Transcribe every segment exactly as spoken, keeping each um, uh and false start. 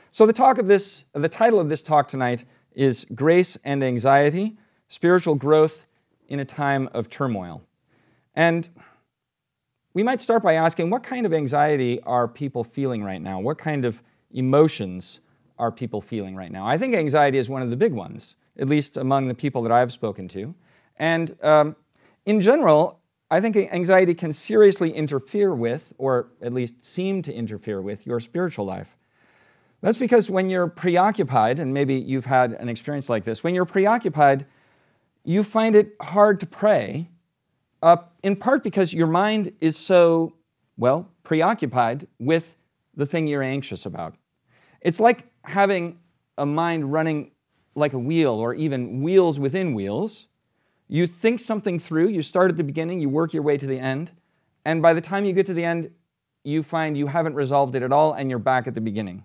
So the talk of this, the title of this talk tonight is Grace and Anxiety, Spiritual Growth in a Time of Turmoil. And we might start by asking, what kind of anxiety are people feeling right now? What kind of emotions are people feeling right now? I think anxiety is one of the big ones, at least among the people that I've spoken to. And um, in general, I think anxiety can seriously interfere with, or at least seem to interfere with, your spiritual life. That's because when you're preoccupied, and maybe you've had an experience like this, when you're preoccupied, you find it hard to pray, uh, in part because your mind is so, well, preoccupied with the thing you're anxious about. It's like having a mind running like a wheel, or even wheels within wheels. You think something through, you start at the beginning, you work your way to the end, and by the time you get to the end, you find you haven't resolved it at all, and you're back at the beginning.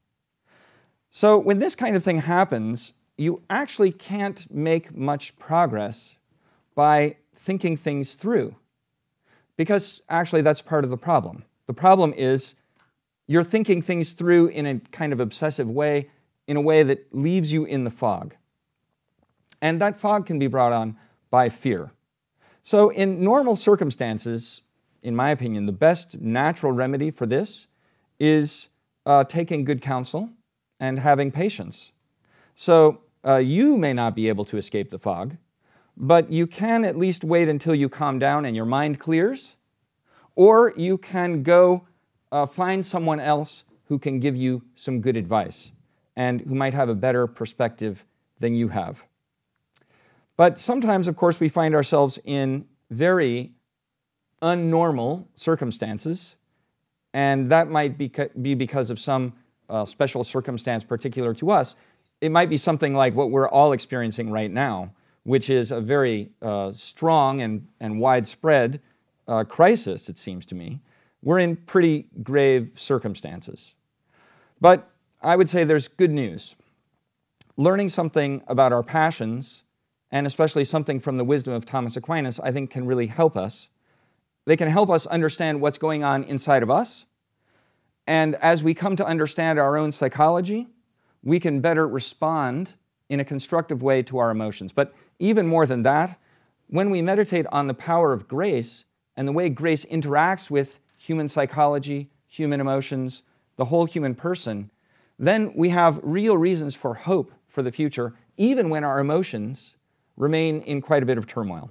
So when this kind of thing happens, you actually can't make much progress by thinking things through, because actually that's part of the problem. The problem is you're thinking things through in a kind of obsessive way, in a way that leaves you in the fog. And that fog can be brought on by fear. So in normal circumstances, in my opinion, the best natural remedy for this is uh, taking good counsel and having patience. So uh, you may not be able to escape the fog, but you can at least wait until you calm down and your mind clears, or you can go uh, find someone else who can give you some good advice and who might have a better perspective than you have. But sometimes, of course, we find ourselves in very unnormal circumstances, and that might be, be because of some uh, special circumstance particular to us. It might be something like what we're all experiencing right now, which is a very uh, strong and, and widespread uh, crisis, it seems to me. We're in pretty grave circumstances. But I would say there's good news. Learning something about our passions, and especially something from the wisdom of Thomas Aquinas, I think can really help us. They can help us understand what's going on inside of us. And as we come to understand our own psychology, we can better respond in a constructive way to our emotions. But even more than that, when we meditate on the power of grace and the way grace interacts with human psychology, human emotions, the whole human person, then we have real reasons for hope for the future, even when our emotions remain in quite a bit of turmoil.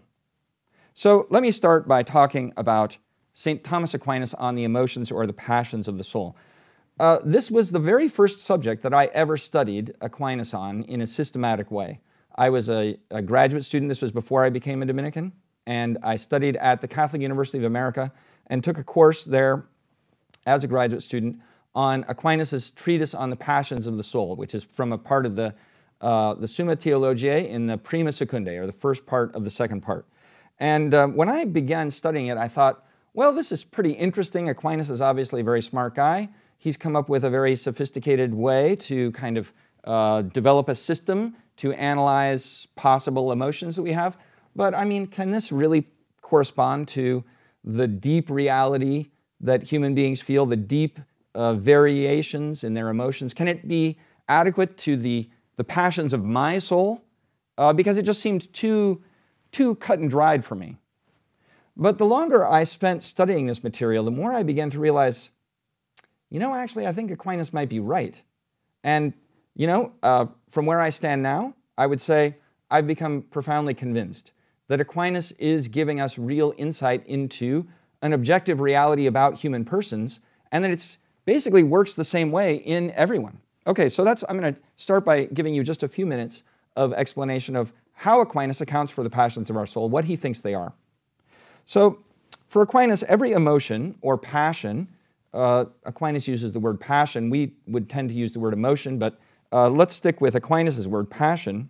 So let me start by talking about Saint Thomas Aquinas on the emotions or the passions of the soul. Uh, this was the very first subject that I ever studied Aquinas on in a systematic way. I was a, a graduate student. This was before I became a Dominican, and I studied at the Catholic University of America and took a course there as a graduate student on Aquinas' treatise on the passions of the soul, which is from a part of the, uh, the Summa Theologiae in the Prima Secundae, or the first part of the second part. And uh, when I began studying it, I thought, well, this is pretty interesting. Aquinas is obviously a very smart guy. He's come up with a very sophisticated way to kind of uh, develop a system to analyze possible emotions that we have. But I mean, can this really correspond to the deep reality that human beings feel, the deep uh, variations in their emotions? Can it be adequate to the, the passions of my soul? Uh, because it just seemed too, too cut and dried for me. But the longer I spent studying this material, the more I began to realize, you know, actually, I think Aquinas might be right. And, you know, uh, from where I stand now, I would say I've become profoundly convinced that Aquinas is giving us real insight into an objective reality about human persons, and that it's basically works the same way in everyone. Okay, so that's, I'm going to start by giving you just a few minutes of explanation of how Aquinas accounts for the passions of our soul, what he thinks they are. So, for Aquinas, every emotion or passion, uh, Aquinas uses the word passion. We would tend to use the word emotion, but uh, let's stick with Aquinas' word passion.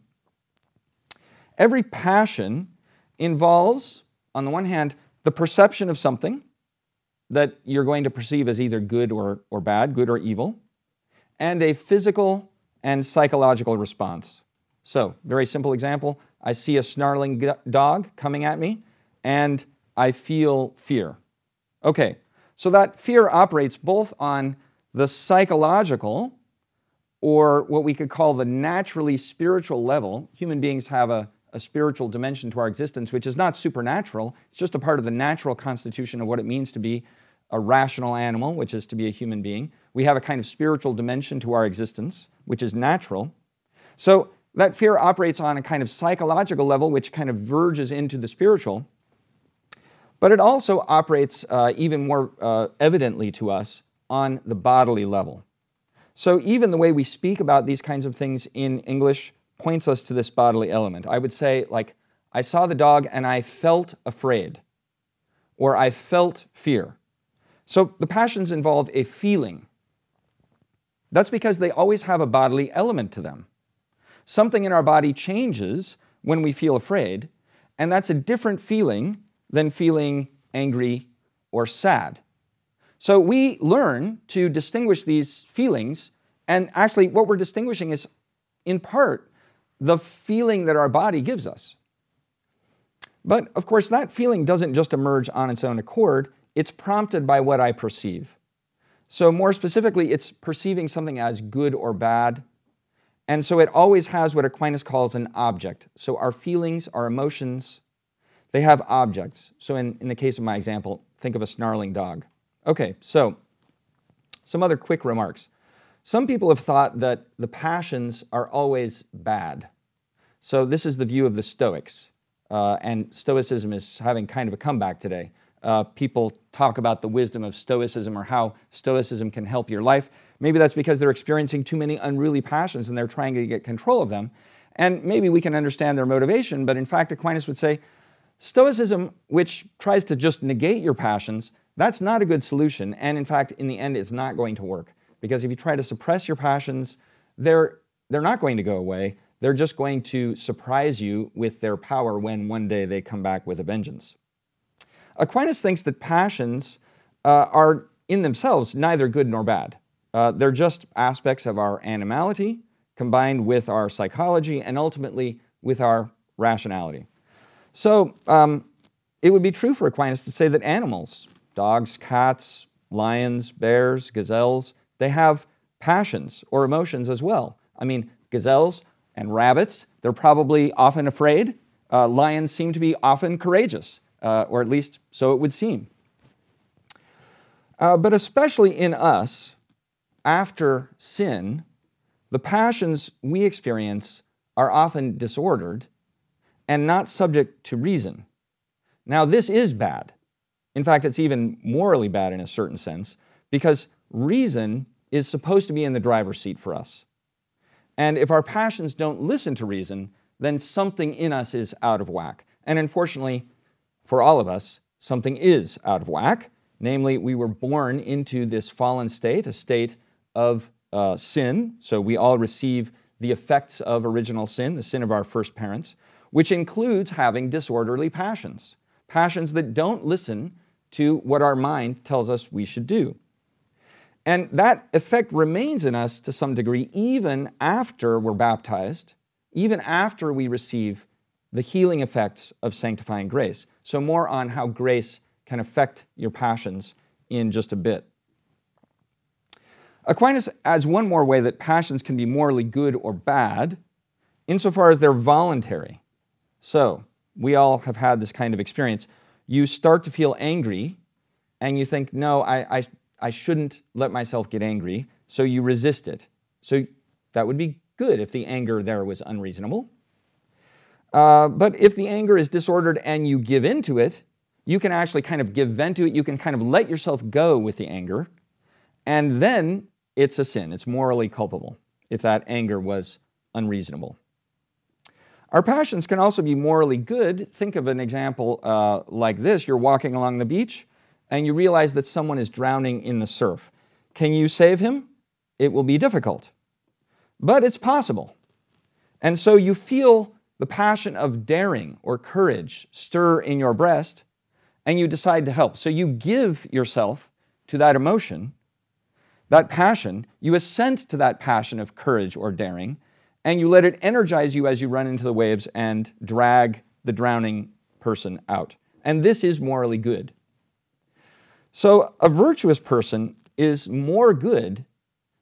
Every passion involves, on the one hand, the perception of something that you're going to perceive as either good or, or bad, good or evil, and a physical and psychological response. So, very simple example, I see a snarling g- dog coming at me, and I feel fear. Okay, so that fear operates both on the psychological or what we could call the naturally spiritual level. Human beings have a, a spiritual dimension to our existence, which is not supernatural. It's just a part of the natural constitution of what it means to be a rational animal, which is to be a human being. We have a kind of spiritual dimension to our existence, which is natural. So that fear operates on a kind of psychological level, which kind of verges into the spiritual. But it also operates uh, even more uh, evidently to us on the bodily level. So even the way we speak about these kinds of things in English points us to this bodily element. I would say, like, I saw the dog and I felt afraid, or I felt fear. So the passions involve a feeling. That's because they always have a bodily element to them. Something in our body changes when we feel afraid, and that's a different feeling than feeling angry or sad. So we learn to distinguish these feelings, and actually what we're distinguishing is, in part, the feeling that our body gives us. But, of course, that feeling doesn't just emerge on its own accord. It's prompted by what I perceive. So more specifically, it's perceiving something as good or bad. And so it always has what Aquinas calls an object. So our feelings, our emotions, they have objects. So in, in the case of my example, think of a snarling dog. Okay, so some other quick remarks. Some people have thought that the passions are always bad. So this is the view of the Stoics. Uh, and Stoicism is having kind of a comeback today. Uh, people talk about the wisdom of Stoicism or how Stoicism can help your life. Maybe that's because they're experiencing too many unruly passions and they're trying to get control of them. And maybe we can understand their motivation, but in fact, Aquinas would say, Stoicism, which tries to just negate your passions, that's not a good solution. And in fact, in the end, it's not going to work. Because if you try to suppress your passions, they're, they're not going to go away. They're just going to surprise you with their power when one day they come back with a vengeance. Aquinas thinks that passions uh, are in themselves neither good nor bad. Uh, they're just aspects of our animality combined with our psychology and ultimately with our rationality. So um, it would be true for Aquinas to say that animals, dogs, cats, lions, bears, gazelles, they have passions or emotions as well. I mean, gazelles and rabbits, they're probably often afraid. Uh, lions seem to be often courageous. Uh, or at least so it would seem. Uh, but especially in us, after sin, the passions we experience are often disordered and not subject to reason. Now, this is bad. In fact, it's even morally bad in a certain sense, because reason is supposed to be in the driver's seat for us. And if our passions don't listen to reason, then something in us is out of whack. And unfortunately, for all of us, something is out of whack. Namely, we were born into this fallen state, a state of uh, sin. So we all receive the effects of original sin, the sin of our first parents, which includes having disorderly passions, passions that don't listen to what our mind tells us we should do. And that effect remains in us to some degree even after we're baptized, even after we receive the healing effects of sanctifying grace. So more on how grace can affect your passions in just a bit. Aquinas adds one more way that passions can be morally good or bad, insofar as they're voluntary. So, we all have had this kind of experience. You start to feel angry, and you think, no, I, I, I shouldn't let myself get angry, so you resist it. So that would be good if the anger there was unreasonable. Uh, but if the anger is disordered and you give in to it, you can actually kind of give vent to it. You can kind of let yourself go with the anger. And then it's a sin. It's morally culpable if that anger was unreasonable. Our passions can also be morally good. Think of an example uh, like this. You're walking along the beach and you realize that someone is drowning in the surf. Can you save him? It will be difficult. But it's possible. And so you feel the passion of daring or courage stir in your breast, and you decide to help. So you give yourself to that emotion, that passion, you assent to that passion of courage or daring, and you let it energize you as you run into the waves and drag the drowning person out. And this is morally good. So a virtuous person is more good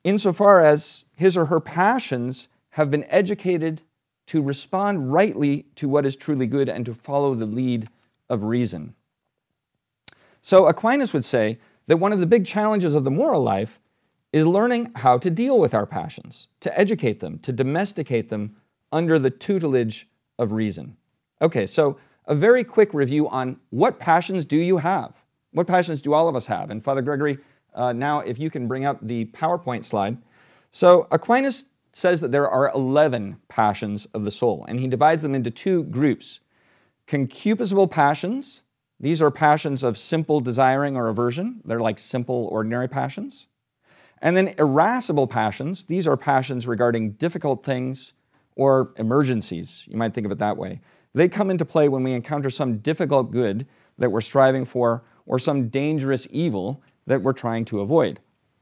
insofar as his or her passions have been educated to respond rightly to what is truly good and to follow the lead of reason. So Aquinas would say that one of the big challenges of the moral life is learning how to deal with our passions, to educate them, to domesticate them under the tutelage of reason. Okay, so a very quick review on what passions do you have? What passions do all of us have? And Father Gregory, uh, now if you can bring up the PowerPoint slide. So Aquinas says that there are eleven passions of the soul, and he divides them into two groups. Concupiscible passions, these are passions of simple desiring or aversion. They're like simple, ordinary passions. And then irascible passions, these are passions regarding difficult things or emergencies. You might think of it that way. They come into play when we encounter some difficult good that we're striving for or some dangerous evil that we're trying to avoid.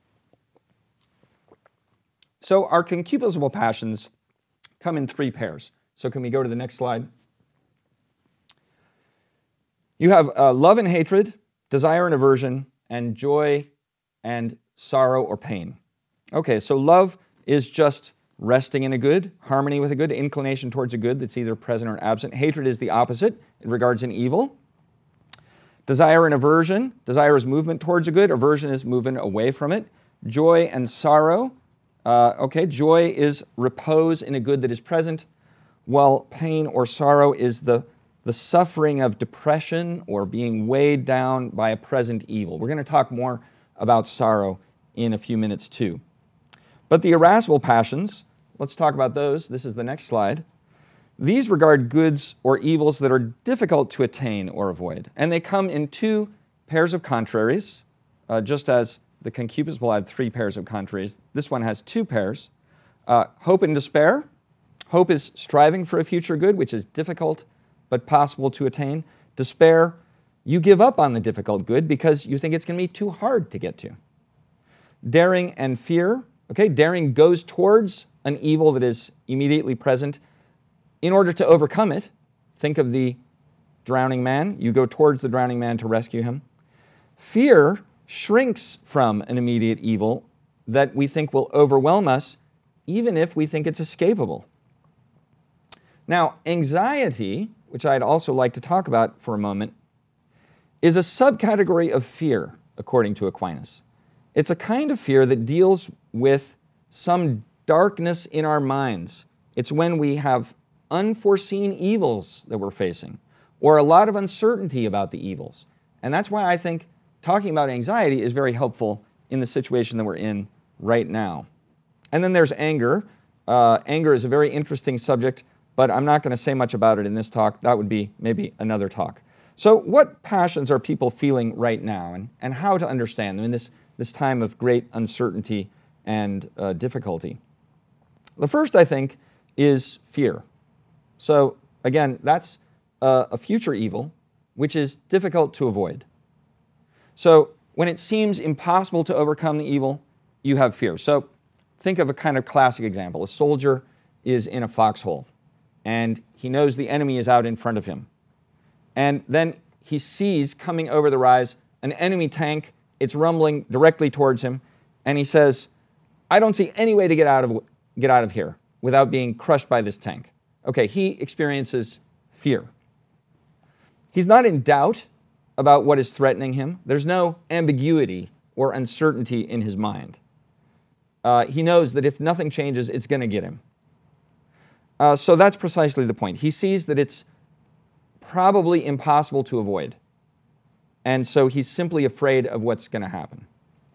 So our concupiscible passions come in three pairs. So can we go to the next slide? You have uh, love and hatred, desire and aversion, and joy and sorrow or pain. Okay, so love is just resting in a good, harmony with a good, inclination towards a good that's either present or absent. Hatred is the opposite. It regards an evil. Desire and aversion. Desire is movement towards a good. Aversion is movement away from it. Joy and sorrow. Uh, okay, joy is repose in a good that is present, while pain or sorrow is the, the suffering of depression or being weighed down by a present evil. We're going to talk more about sorrow in a few minutes too. But the irascible passions, let's talk about those. This is the next slide. These regard goods or evils that are difficult to attain or avoid. And they come in two pairs of contraries, uh, just as the concupiscible had three pairs of contraries. This one has two pairs. Uh, hope and despair. Hope is striving for a future good, which is difficult but possible to attain. Despair, you give up on the difficult good because you think it's going to be too hard to get to. Daring and fear. Okay, daring goes towards an evil that is immediately present in order to overcome it. Think of the drowning man. You go towards the drowning man to rescue him. Fear shrinks from an immediate evil that we think will overwhelm us, even if we think it's escapable. Now, anxiety, which I'd also like to talk about for a moment, is a subcategory of fear, according to Aquinas. It's a kind of fear that deals with some darkness in our minds. It's when we have unforeseen evils that we're facing, or a lot of uncertainty about the evils. And that's why I think talking about anxiety is very helpful in the situation that we're in right now. And then there's anger. Uh, anger is a very interesting subject, but I'm not going to say much about it in this talk. That would be maybe another talk. So what passions are people feeling right now, and, and how to understand them in this, this time of great uncertainty and uh, difficulty? The first, I think, is fear. So again, that's uh, a future evil, which is difficult to avoid. So when it seems impossible to overcome the evil, you have fear. So think of a kind of classic example. A soldier is in a foxhole, and he knows the enemy is out in front of him. And then he sees coming over the rise an enemy tank. It's rumbling directly towards him, and he says, I don't see any way to get out of, get out of here without being crushed by this tank. Okay, he experiences fear. He's not in doubt about what is threatening him. There's no ambiguity or uncertainty in his mind. Uh, he knows that if nothing changes, it's going to get him. Uh, so that's precisely the point. He sees that it's probably impossible to avoid. And so he's simply afraid of what's going to happen.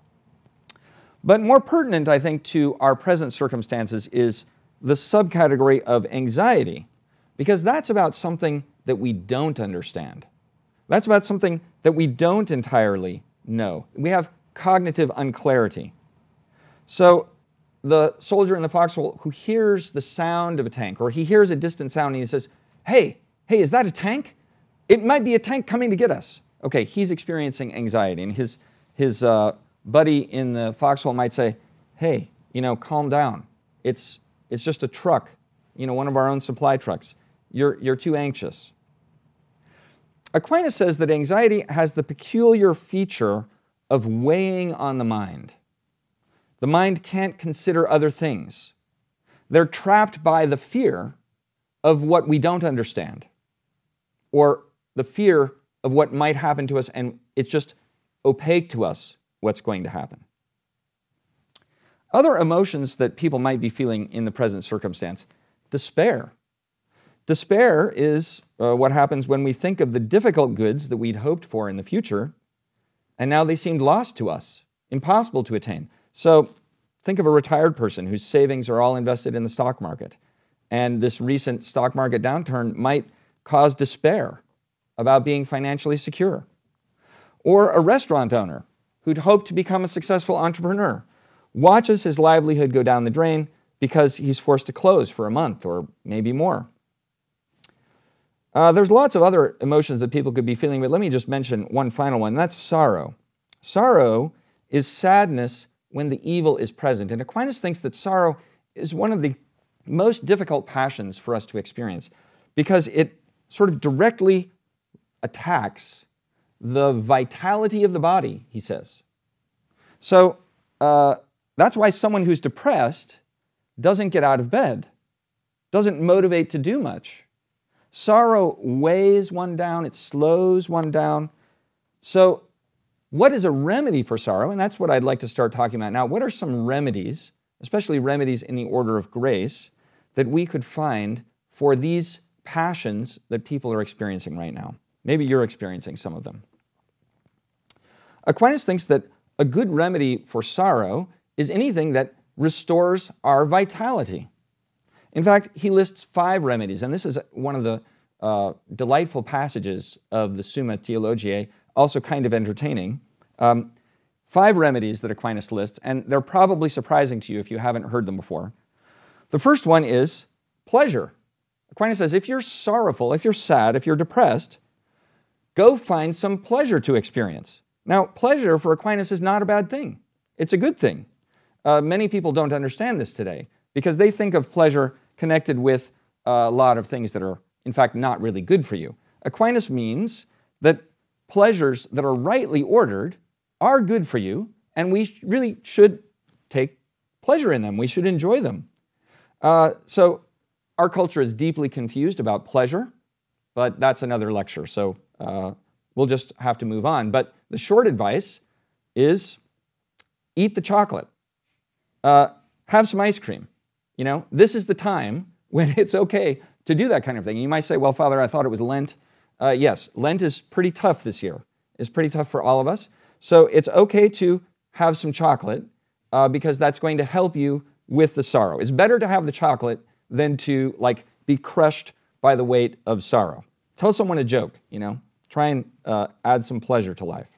But more pertinent, I think, to our present circumstances is the subcategory of anxiety, because that's about something that we don't understand. That's about something that we don't entirely know. We have cognitive unclarity. So the soldier in the foxhole who hears the sound of a tank, or he hears a distant sound and he says, hey, hey, is that a tank? It might be a tank coming to get us. Okay, he's experiencing anxiety, and his, his uh, buddy in the foxhole might say, hey, you know, calm down. It's, it's just a truck, you know, one of our own supply trucks. You're, you're too anxious. Aquinas says that anxiety has the peculiar feature of weighing on the mind. The mind can't consider other things. They're trapped by the fear of what we don't understand, or the fear of what might happen to us, and it's just opaque to us what's going to happen. Other emotions that people might be feeling in the present circumstance: despair. Despair is uh, what happens when we think of the difficult goods that we'd hoped for in the future, and now they seemed lost to us, impossible to attain. So think of a retired person whose savings are all invested in the stock market, and this recent stock market downturn might cause despair about being financially secure. Or a restaurant owner who'd hoped to become a successful entrepreneur watches his livelihood go down the drain because he's forced to close for a month or maybe more. Uh, there's lots of other emotions that people could be feeling, but let me just mention one final one. That's sorrow. Sorrow is sadness when the evil is present. And Aquinas thinks that sorrow is one of the most difficult passions for us to experience because it sort of directly attacks the vitality of the body, he says. So uh, that's why someone who's depressed doesn't get out of bed, doesn't motivate to do much. Sorrow weighs one down, it slows one down. So what is a remedy for sorrow? And that's what I'd like to start talking about now. What are some remedies, especially remedies in the order of grace, that we could find for these passions that people are experiencing right now? Maybe you're experiencing some of them. Aquinas thinks that a good remedy for sorrow is anything that restores our vitality. In fact, he lists five remedies, and this is one of the uh, delightful passages of the Summa Theologiae, also kind of entertaining. Um, five remedies that Aquinas lists, and they're probably surprising to you if you haven't heard them before. The first one is pleasure. Aquinas says, if you're sorrowful, if you're sad, if you're depressed, go find some pleasure to experience. Now, pleasure for Aquinas is not a bad thing. It's a good thing. Uh, many people don't understand this today because they think of pleasure connected with a lot of things that are, in fact, not really good for you. Aquinas means that pleasures that are rightly ordered are good for you, and we really should take pleasure in them. We should enjoy them. Uh, so our culture is deeply confused about pleasure, but that's another lecture, so uh, we'll just have to move on. But the short advice is eat the chocolate. Uh, have some ice cream. You know, this is the time when it's okay to do that kind of thing. You might say, well, Father, I thought it was Lent. Uh, yes, Lent is pretty tough this year. It's pretty tough for all of us. So it's okay to have some chocolate uh, because that's going to help you with the sorrow. It's better to have the chocolate than to like be crushed by the weight of sorrow. Tell someone a joke, you know. Try and uh, add some pleasure to life.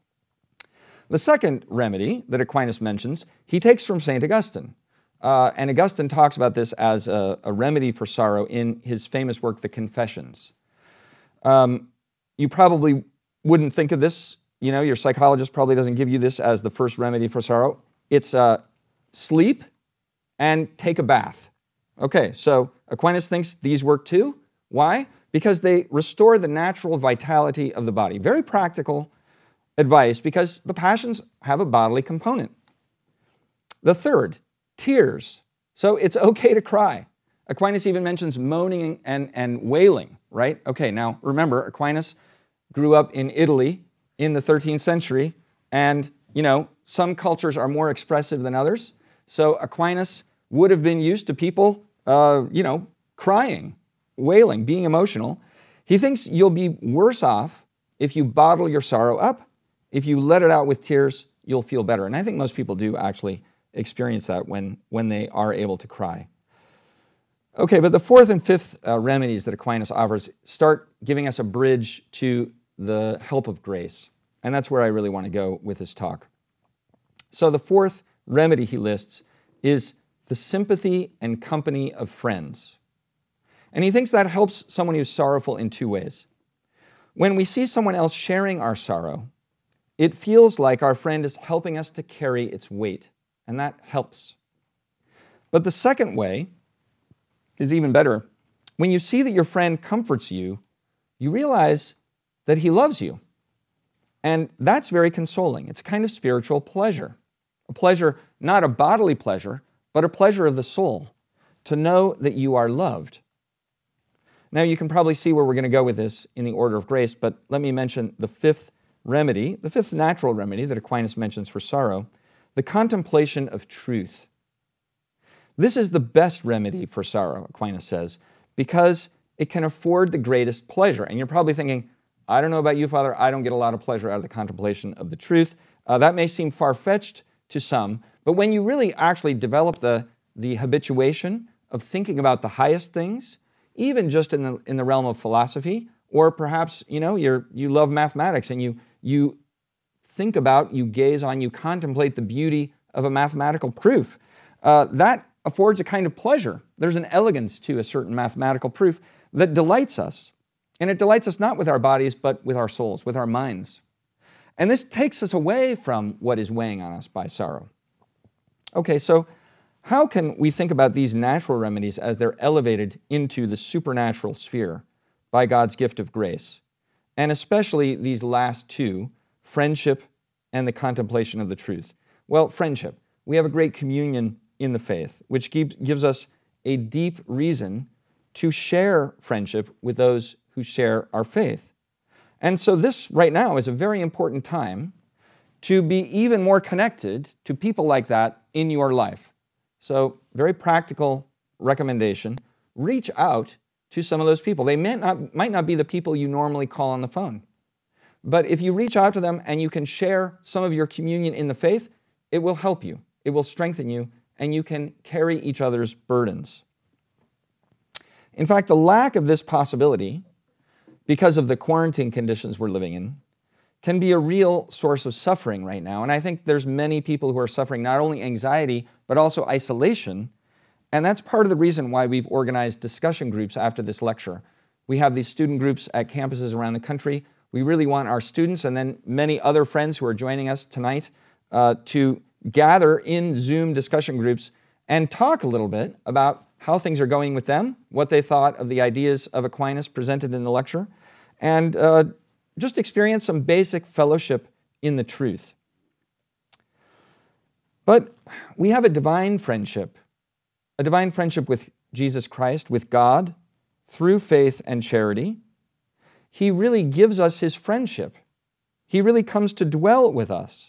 The second remedy that Aquinas mentions, he takes from Saint Augustine. Uh, and Augustine talks about this as a, a remedy for sorrow in his famous work, The Confessions. Um, you probably wouldn't think of this, you know, your psychologist probably doesn't give you this as the first remedy for sorrow. It's uh, sleep and take a bath. Okay, so Aquinas thinks these work too. Why? Because they restore the natural vitality of the body. Very practical advice because the passions have a bodily component. The third, tears. So it's okay to cry. Aquinas even mentions moaning and, and wailing, right? Okay, now remember, Aquinas grew up in Italy in the thirteenth century, and, you know, some cultures are more expressive than others. So Aquinas would have been used to people, uh, you know, crying, wailing, being emotional. He thinks you'll be worse off if you bottle your sorrow up. If you let it out with tears, you'll feel better. And I think most people do actually experience that when, when they are able to cry. Okay, but the fourth and fifth uh, remedies that Aquinas offers start giving us a bridge to the help of grace. And that's where I really want to go with this talk. So the fourth remedy he lists is the sympathy and company of friends. And he thinks that helps someone who's sorrowful in two ways. When we see someone else sharing our sorrow, it feels like our friend is helping us to carry its weight, and that helps. But the second way is even better. When you see that your friend comforts you, you realize that he loves you. And that's very consoling. It's a kind of spiritual pleasure. A pleasure, not a bodily pleasure, but a pleasure of the soul, to know that you are loved. Now, you can probably see where we're going to go with this in the order of grace, but let me mention the fifth remedy, the fifth natural remedy that Aquinas mentions for sorrow, the contemplation of truth. This is the best remedy for sorrow, Aquinas says, because it can afford the greatest pleasure. And you're probably thinking, I don't know about you, Father, I don't get a lot of pleasure out of the contemplation of the truth. Uh, that may seem far-fetched to some, but when you really actually develop the, the habituation of thinking about the highest things, even just in the, in the realm of philosophy, or perhaps, you know, you're, you love mathematics and you, you think about, you gaze on, you contemplate the beauty of a mathematical proof. Uh, that affords a kind of pleasure. There's an elegance to a certain mathematical proof that delights us. And it delights us not with our bodies, but with our souls, with our minds. And this takes us away from what is weighing on us by sorrow. Okay, so how can we think about these natural remedies as they're elevated into the supernatural sphere by God's gift of grace? And especially these last two, friendship and the contemplation of the truth. Well, friendship. We have a great communion in the faith, which gives us a deep reason to share friendship with those who share our faith. And so this right now is a very important time to be even more connected to people like that in your life. So, very practical recommendation, reach out to some of those people. They may not, might not be the people you normally call on the phone. But if you reach out to them and you can share some of your communion in the faith, it will help you, it will strengthen you, and you can carry each other's burdens. In fact, the lack of this possibility, because of the quarantine conditions we're living in, can be a real source of suffering right now. And I think there's many people who are suffering not only anxiety, but also isolation. And that's part of the reason why we've organized discussion groups after this lecture. We have these student groups at campuses around the country. We really want our students and then many other friends who are joining us tonight uh, to gather in Zoom discussion groups and talk a little bit about how things are going with them, what they thought of the ideas of Aquinas presented in the lecture, and uh, just experience some basic fellowship in the truth. But we have a divine friendship, a divine friendship with Jesus Christ, with God, through faith and charity. He really gives us his friendship. He really comes to dwell with us.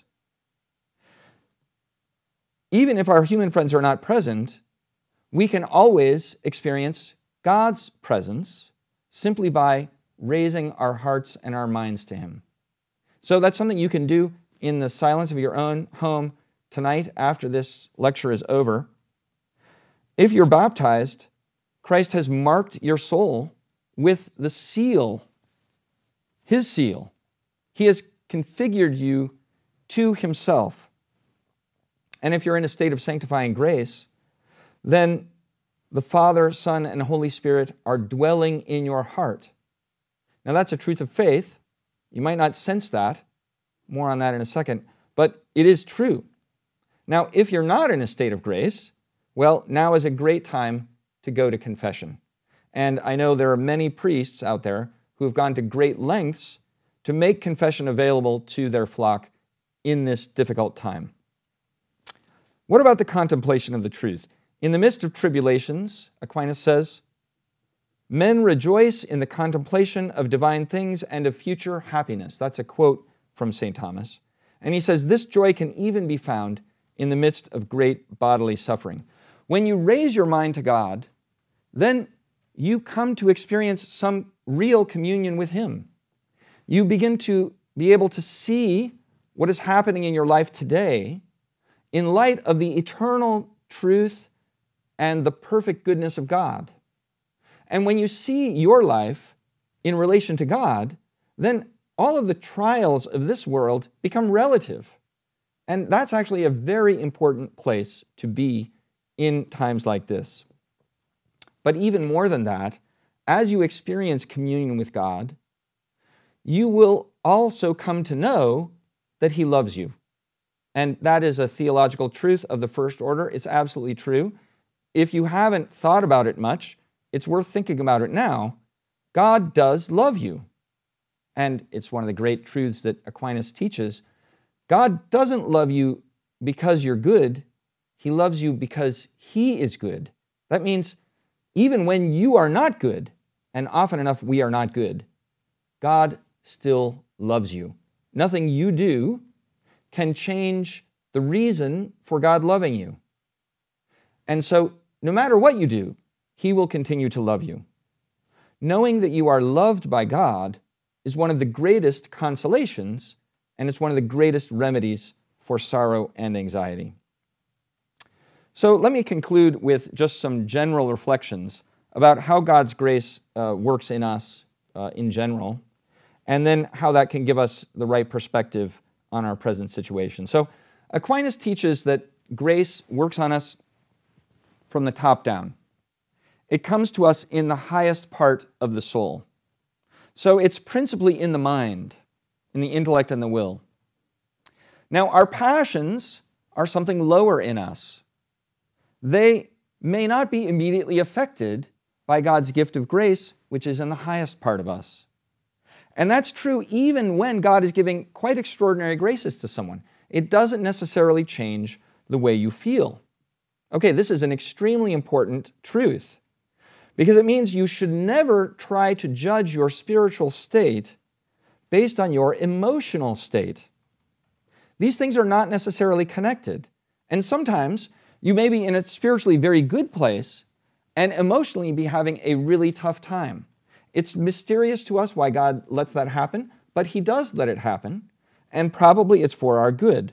Even if our human friends are not present, we can always experience God's presence simply by raising our hearts and our minds to him. So that's something you can do in the silence of your own home tonight after this lecture is over. If you're baptized, Christ has marked your soul with the seal, his seal. He has configured you to himself. And if you're in a state of sanctifying grace, then the Father, Son, and Holy Spirit are dwelling in your heart. Now that's a truth of faith. You might not sense that. More on that in a second. But it is true. Now, if you're not in a state of grace, well, now is a great time to go to confession. And I know there are many priests out there who have gone to great lengths to make confession available to their flock in this difficult time. What about the contemplation of the truth? In the midst of tribulations, Aquinas says, men rejoice in the contemplation of divine things and of future happiness. That's a quote from Saint Thomas. And he says, this joy can even be found in the midst of great bodily suffering. When you raise your mind to God, then you come to experience some real communion with him. You begin to be able to see what is happening in your life today in light of the eternal truth and the perfect goodness of God. And when you see your life in relation to God, then all of the trials of this world become relative. And that's actually a very important place to be in times like this. But even more than that, as you experience communion with God, you will also come to know that he loves you. And that is a theological truth of the first order. It's absolutely true. If you haven't thought about it much, it's worth thinking about it now. God does love you. And it's one of the great truths that Aquinas teaches. God doesn't love you because you're good. He loves you because He is good. That means even when you are not good, and often enough we are not good, God still loves you. Nothing you do can change the reason for God loving you. And so, no matter what you do, He will continue to love you. Knowing that you are loved by God is one of the greatest consolations, and it's one of the greatest remedies for sorrow and anxiety. So let me conclude with just some general reflections about how God's grace uh, works in us uh, in general, and then how that can give us the right perspective on our present situation. So Aquinas teaches that grace works on us from the top down. It comes to us in the highest part of the soul. So it's principally in the mind, in the intellect and the will. Now, our passions are something lower in us. They may not be immediately affected by God's gift of grace, which is in the highest part of us. And that's true even when God is giving quite extraordinary graces to someone. It doesn't necessarily change the way you feel. Okay, this is an extremely important truth, because it means you should never try to judge your spiritual state based on your emotional state. These things are not necessarily connected. And sometimes you may be in a spiritually very good place and emotionally be having a really tough time. It's mysterious to us why God lets that happen, but He does let it happen, and probably it's for our good.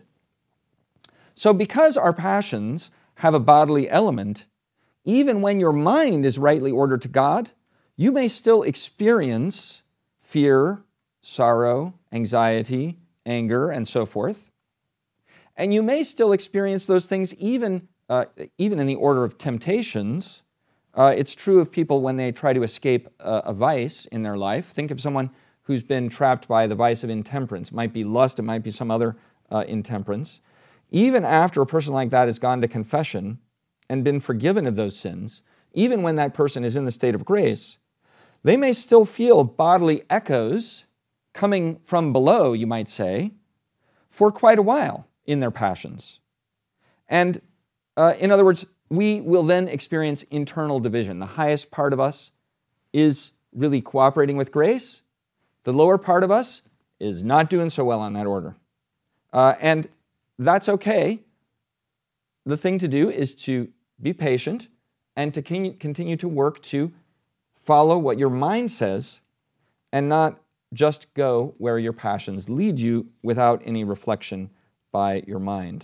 So because our passions have a bodily element, even when your mind is rightly ordered to God, you may still experience fear, sorrow, anxiety, anger, and so forth. And you may still experience those things even, uh, even in the order of temptations. Uh, it's true of people when they try to escape a, a vice in their life. Think of someone who's been trapped by the vice of intemperance. It might be lust, it might be some other uh, intemperance. Even after a person like that has gone to confession and been forgiven of those sins, even when that person is in the state of grace, they may still feel bodily echoes coming from below, you might say, for quite a while in their passions. And uh, in other words, we will then experience internal division. The highest part of us is really cooperating with grace. The lower part of us is not doing so well on that order. Uh, and that's okay. The thing to do is to be patient and to continue to work to follow what your mind says and not just go where your passions lead you without any reflection by your mind.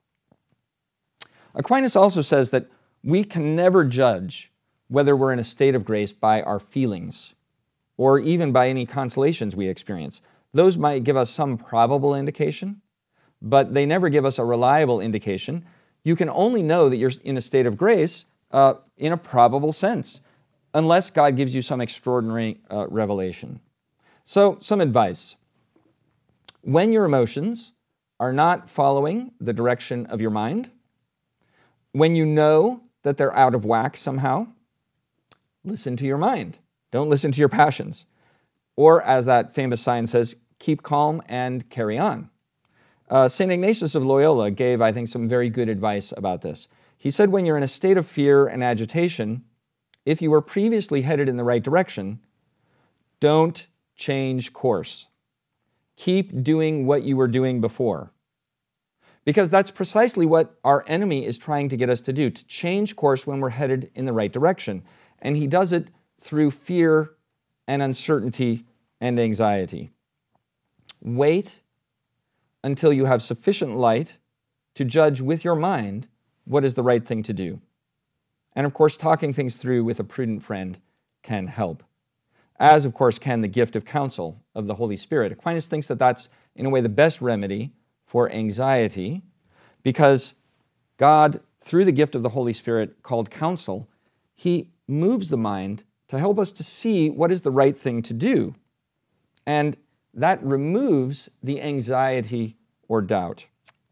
Aquinas also says that we can never judge whether we're in a state of grace by our feelings or even by any consolations we experience. Those might give us some probable indication, but they never give us a reliable indication. You can only know that you're in a state of grace uh, in a probable sense, unless God gives you some extraordinary uh, revelation. So, some advice. When your emotions are not following the direction of your mind, when you know that they're out of whack somehow, listen to your mind. Don't listen to your passions. Or, as that famous sign says, keep calm and carry on. Uh, Saint Ignatius of Loyola gave, I think, some very good advice about this. He said, when you're in a state of fear and agitation, if you were previously headed in the right direction, don't change course. Keep doing what you were doing before. Because that's precisely what our enemy is trying to get us to do, to change course when we're headed in the right direction. And he does it through fear and uncertainty and anxiety. Wait until you have sufficient light to judge with your mind what is the right thing to do. And of course, talking things through with a prudent friend can help, as of course can the gift of counsel of the Holy Spirit. Aquinas thinks that that's, in a way, the best remedy for anxiety, because God, through the gift of the Holy Spirit called counsel, He moves the mind to help us to see what is the right thing to do. And that removes the anxiety or doubt.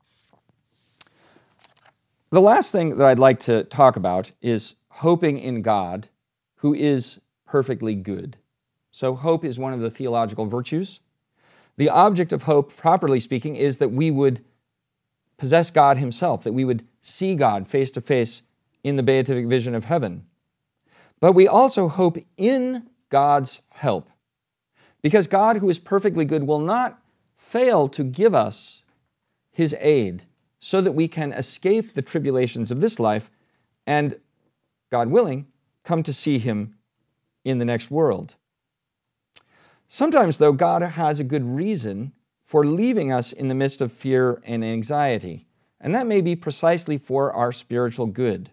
The last thing that I'd like to talk about is hoping in God, who is perfectly good. So hope is one of the theological virtues. The object of hope, properly speaking, is that we would possess God himself, that we would see God face to face in the beatific vision of heaven. But we also hope in God's help, because God, who is perfectly good, will not fail to give us his aid so that we can escape the tribulations of this life and, God willing, come to see him in the next world. Sometimes, though, God has a good reason for leaving us in the midst of fear and anxiety, and that may be precisely for our spiritual good.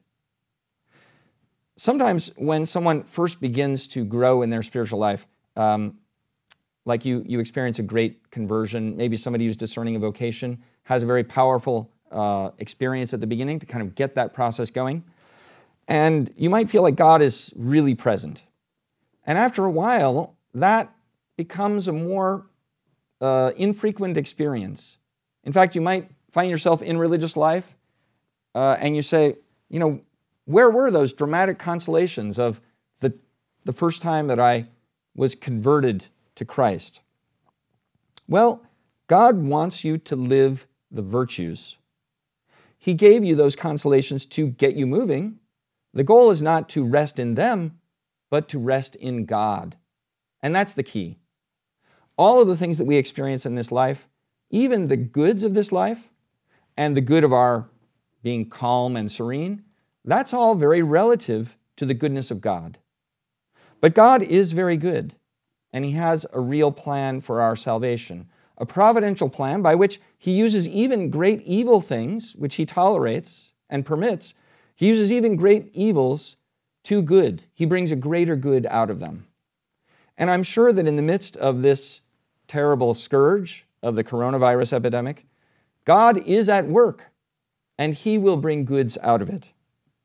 Sometimes when someone first begins to grow in their spiritual life, um, like you, you experience a great conversion, maybe somebody who's discerning a vocation has a very powerful uh, experience at the beginning to kind of get that process going, and you might feel like God is really present. And after a while, that becomes a more uh, infrequent experience. In fact, you might find yourself in religious life uh, and you say, you know, where were those dramatic consolations of the, the first time that I was converted to Christ? Well, God wants you to live the virtues. He gave you those consolations to get you moving. The goal is not to rest in them, but to rest in God. And that's the key. All of the things that we experience in this life, even the goods of this life, and the good of our being calm and serene, that's all very relative to the goodness of God. But God is very good, and he has a real plan for our salvation, a providential plan by which he uses even great evil things, which he tolerates and permits. He uses even great evils to good. He brings a greater good out of them. And I'm sure that in the midst of this terrible scourge of the coronavirus epidemic, God is at work, and he will bring goods out of it.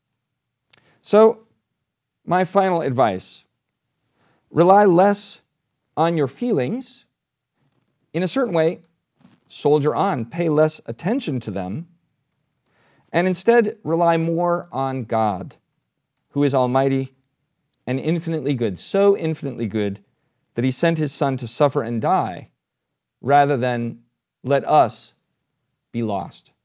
So, my final advice, rely less on your feelings. In a certain way, soldier on, pay less attention to them, and instead rely more on God, who is almighty and infinitely good, so infinitely good that he sent his Son to suffer and die rather than let us be lost.